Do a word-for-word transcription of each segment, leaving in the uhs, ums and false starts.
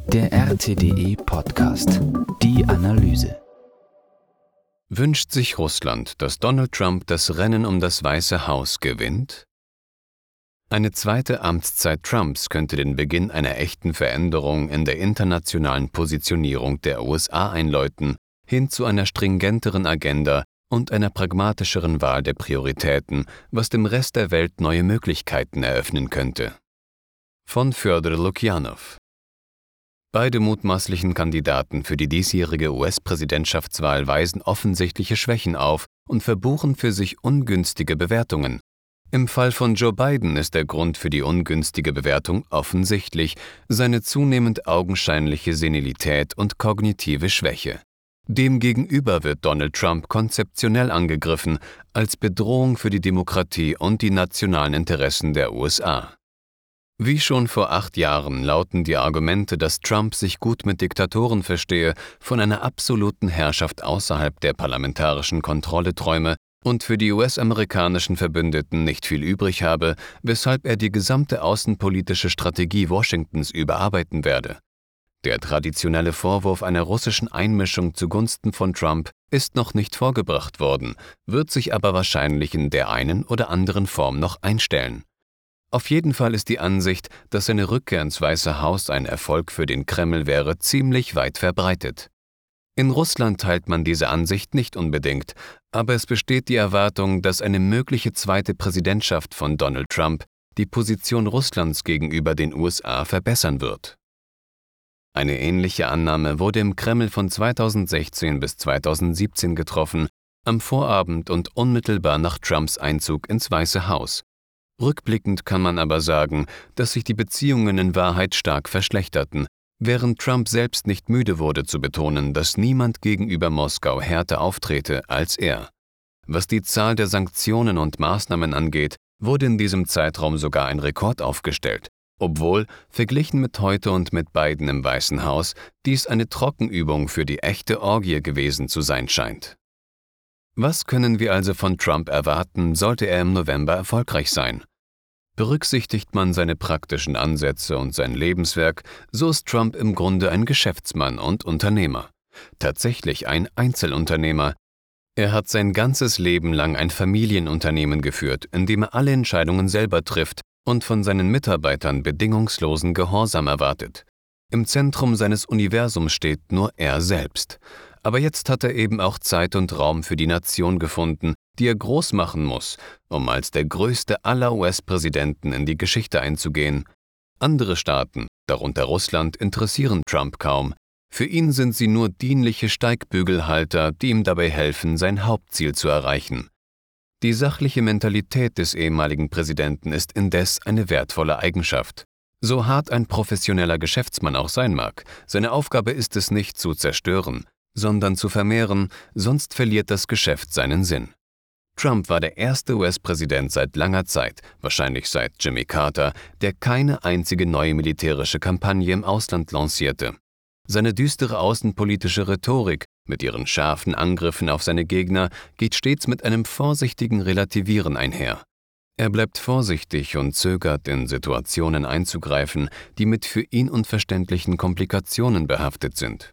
Der R T D E-Podcast. Die Analyse. Wünscht sich Russland, dass Donald Trump das Rennen um das Weiße Haus gewinnt? Eine zweite Amtszeit Trumps könnte den Beginn einer echten Veränderung in der internationalen Positionierung der U S A einläuten, hin zu einer stringenteren Agenda und einer pragmatischeren Wahl der Prioritäten, was dem Rest der Welt neue Möglichkeiten eröffnen könnte. Von Fjodor Lukjanow. Beide mutmaßlichen Kandidaten für die diesjährige U S-Präsidentschaftswahl weisen offensichtliche Schwächen auf und verbuchen für sich ungünstige Bewertungen. Im Fall von Joe Biden ist der Grund für die ungünstige Bewertung offensichtlich seine zunehmend augenscheinliche Senilität und kognitive Schwäche. Demgegenüber wird Donald Trump konzeptionell angegriffen als Bedrohung für die Demokratie und die nationalen Interessen der U S A. Wie schon vor acht Jahren lauten die Argumente, dass Trump sich gut mit Diktatoren verstehe, von einer absoluten Herrschaft außerhalb der parlamentarischen Kontrolle träume und für die U S-amerikanischen Verbündeten nicht viel übrig habe, weshalb er die gesamte außenpolitische Strategie Washingtons überarbeiten werde. Der traditionelle Vorwurf einer russischen Einmischung zugunsten von Trump ist noch nicht vorgebracht worden, wird sich aber wahrscheinlich in der einen oder anderen Form noch einstellen. Auf jeden Fall ist die Ansicht, dass seine Rückkehr ins Weiße Haus ein Erfolg für den Kreml wäre, ziemlich weit verbreitet. In Russland teilt man diese Ansicht nicht unbedingt, aber es besteht die Erwartung, dass eine mögliche zweite Präsidentschaft von Donald Trump die Position Russlands gegenüber den U S A verbessern wird. Eine ähnliche Annahme wurde im Kreml von zweitausendsechzehn bis zweitausendsiebzehn getroffen, am Vorabend und unmittelbar nach Trumps Einzug ins Weiße Haus. Rückblickend kann man aber sagen, dass sich die Beziehungen in Wahrheit stark verschlechterten, während Trump selbst nicht müde wurde zu betonen, dass niemand gegenüber Moskau härter auftrete als er. Was die Zahl der Sanktionen und Maßnahmen angeht, wurde in diesem Zeitraum sogar ein Rekord aufgestellt, obwohl, verglichen mit heute und mit Biden im Weißen Haus, dies eine Trockenübung für die echte Orgie gewesen zu sein scheint. Was können wir also von Trump erwarten, sollte er im November erfolgreich sein? Berücksichtigt man seine praktischen Ansätze und sein Lebenswerk, so ist Trump im Grunde ein Geschäftsmann und Unternehmer. Tatsächlich ein Einzelunternehmer. Er hat sein ganzes Leben lang ein Familienunternehmen geführt, in dem er alle Entscheidungen selber trifft und von seinen Mitarbeitern bedingungslosen Gehorsam erwartet. Im Zentrum seines Universums steht nur er selbst. Aber jetzt hat er eben auch Zeit und Raum für die Nation gefunden, die er groß machen muss, um als der größte aller U S-Präsidenten in die Geschichte einzugehen. Andere Staaten, darunter Russland, interessieren Trump kaum. Für ihn sind sie nur dienliche Steigbügelhalter, die ihm dabei helfen, sein Hauptziel zu erreichen. Die sachliche Mentalität des ehemaligen Präsidenten ist indes eine wertvolle Eigenschaft. So hart ein professioneller Geschäftsmann auch sein mag, seine Aufgabe ist es nicht zu zerstören, sondern zu vermehren, sonst verliert das Geschäft seinen Sinn. Trump war der erste U S-Präsident seit langer Zeit, wahrscheinlich seit Jimmy Carter, der keine einzige neue militärische Kampagne im Ausland lancierte. Seine düstere außenpolitische Rhetorik mit ihren scharfen Angriffen auf seine Gegner geht stets mit einem vorsichtigen Relativieren einher. Er bleibt vorsichtig und zögert, in Situationen einzugreifen, die mit für ihn unverständlichen Komplikationen behaftet sind.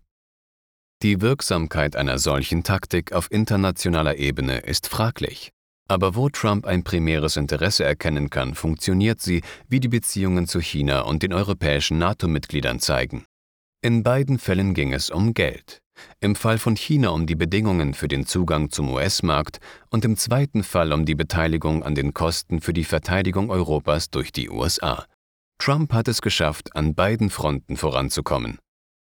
Die Wirksamkeit einer solchen Taktik auf internationaler Ebene ist fraglich. Aber wo Trump ein primäres Interesse erkennen kann, funktioniert sie, wie die Beziehungen zu China und den europäischen NATO-Mitgliedern zeigen. In beiden Fällen ging es um Geld. Im Fall von China um die Bedingungen für den Zugang zum U S-Markt und im zweiten Fall um die Beteiligung an den Kosten für die Verteidigung Europas durch die U S A. Trump hat es geschafft, an beiden Fronten voranzukommen.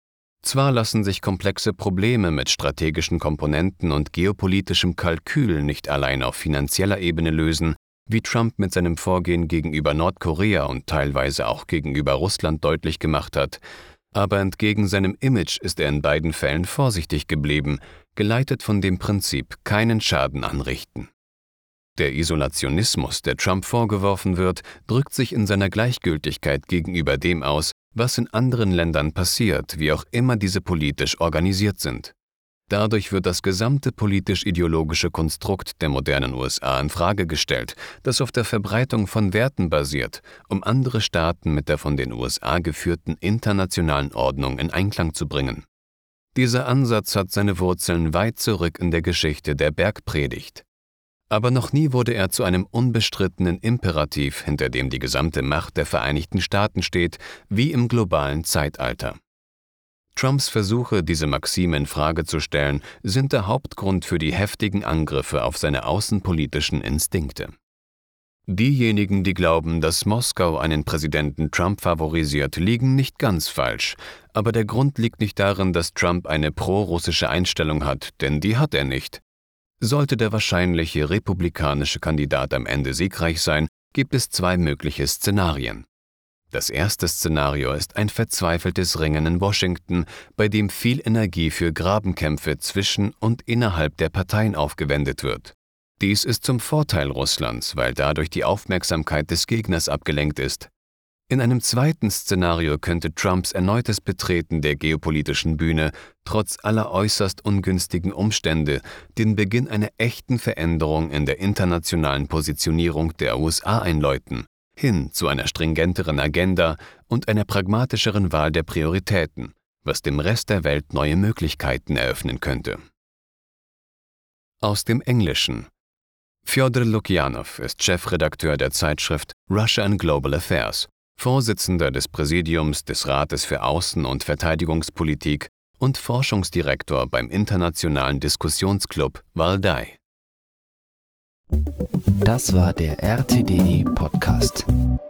Zwar lassen sich komplexe Probleme mit strategischen Komponenten und geopolitischem Kalkül nicht allein auf finanzieller Ebene lösen, wie Trump mit seinem Vorgehen gegenüber Nordkorea und teilweise auch gegenüber Russland deutlich gemacht hat, aber entgegen seinem Image ist er in beiden Fällen vorsichtig geblieben, geleitet von dem Prinzip keinen Schaden anrichten. Der Isolationismus, der Trump vorgeworfen wird, drückt sich in seiner Gleichgültigkeit gegenüber dem aus, was in anderen Ländern passiert, wie auch immer diese politisch organisiert sind. Dadurch wird das gesamte politisch-ideologische Konstrukt der modernen U S A in Frage gestellt, das auf der Verbreitung von Werten basiert, um andere Staaten mit der von den U S A geführten internationalen Ordnung in Einklang zu bringen. Dieser Ansatz hat seine Wurzeln weit zurück in der Geschichte der Bergpredigt. Aber noch nie wurde er zu einem unbestrittenen Imperativ, hinter dem die gesamte Macht der Vereinigten Staaten steht, wie im globalen Zeitalter. Trumps Versuche, diese Maxime in Frage zu stellen, sind der Hauptgrund für die heftigen Angriffe auf seine außenpolitischen Instinkte. Diejenigen, die glauben, dass Moskau einen Präsidenten Trump favorisiert, liegen nicht ganz falsch, aber der Grund liegt nicht darin, dass Trump eine pro-russische Einstellung hat, denn die hat er nicht. Sollte der wahrscheinliche republikanische Kandidat am Ende siegreich sein, gibt es zwei mögliche Szenarien. Das erste Szenario ist ein verzweifeltes Ringen in Washington, bei dem viel Energie für Grabenkämpfe zwischen und innerhalb der Parteien aufgewendet wird. Dies ist zum Vorteil Russlands, weil dadurch die Aufmerksamkeit des Gegners abgelenkt ist. In einem zweiten Szenario könnte Trumps erneutes Betreten der geopolitischen Bühne trotz aller äußerst ungünstigen Umstände den Beginn einer echten Veränderung in der internationalen Positionierung der U S A einläuten, hin zu einer stringenteren Agenda und einer pragmatischeren Wahl der Prioritäten, was dem Rest der Welt neue Möglichkeiten eröffnen könnte. Aus dem Englischen. Fjodor Lukjanov ist Chefredakteur der Zeitschrift Russia and Global Affairs, Vorsitzender des Präsidiums des Rates für Außen- und Verteidigungspolitik und Forschungsdirektor beim internationalen Diskussionsclub Valdai. Das war der R T D E Podcast.